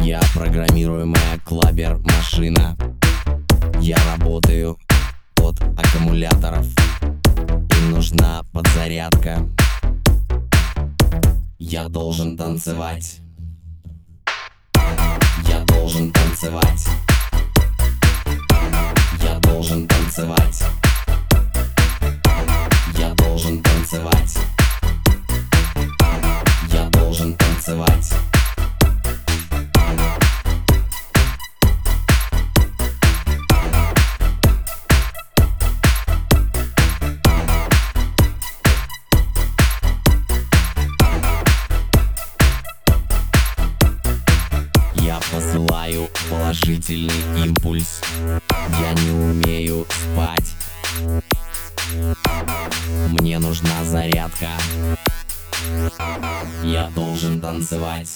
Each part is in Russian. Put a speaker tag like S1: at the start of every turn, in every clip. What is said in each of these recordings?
S1: Я программируемая клабер-машина. Я работаю от аккумуляторов. Им нужна подзарядка. Я должен танцевать. Я должен танцевать. Я должен танцевать. Я должен танцевать. Я должен танцевать. Я посылаю положительный импульс. Я не умею спать. Мне нужна зарядка. Я должен танцевать.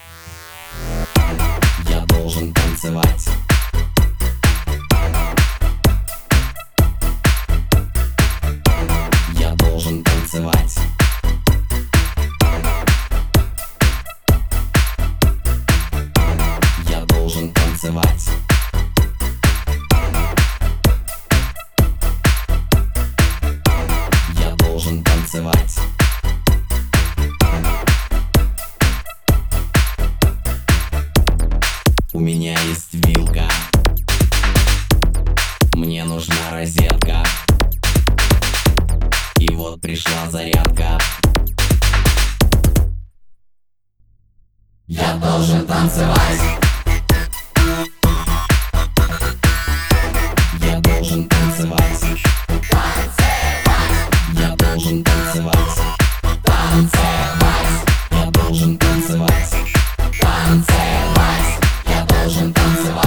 S1: Я должен танцевать. Я должен танцевать. Я должен танцевать. Я должен танцевать. У меня есть вилка. Мне нужна розетка. И вот пришла зарядка. Я должен танцевать. Я должен танцевать. Я должен танцевать. Я должен танцевать. Я должен танцевать.